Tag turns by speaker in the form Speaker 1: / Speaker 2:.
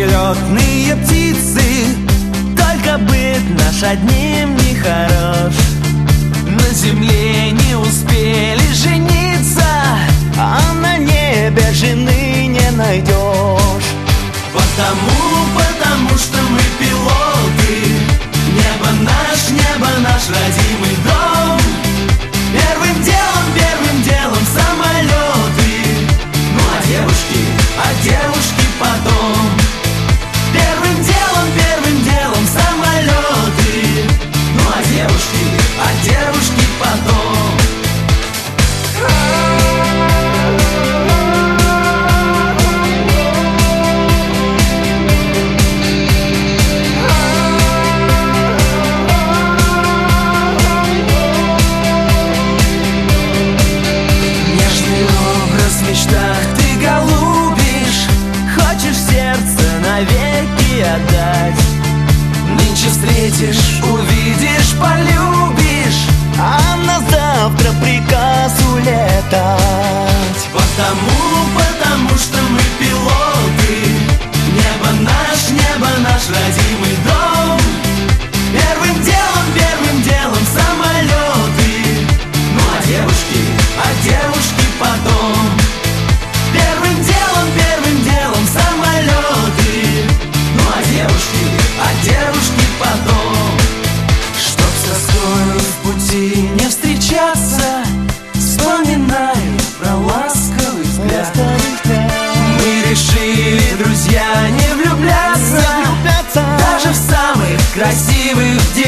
Speaker 1: перелетные птицы, только быт наш одним не хорош. На земле не успели жениться, а на небе жены не найдешь. Потому что мы пилоты. Небо наш родимый дом. Первым делом самолеты. Ну а девушки потом. Первым делом самолеты. Ну а девушки потом. Ты голубишь, хочешь сердце навеки отдать. Нынче встретишь, увидишь, полюбишь, а на завтра приказ улетать. Потому что мы пилоты. Небо наш родимый дом. Первым делом самолеты. Ну а девушки потом. Первым делом самолеты. Ну а девушки потом. Чтоб с тоскою в пути не встречаться, вспоминаю про ласковый взгляд. Мы решили, друзья, не влюбляться даже в самых красивых девушек.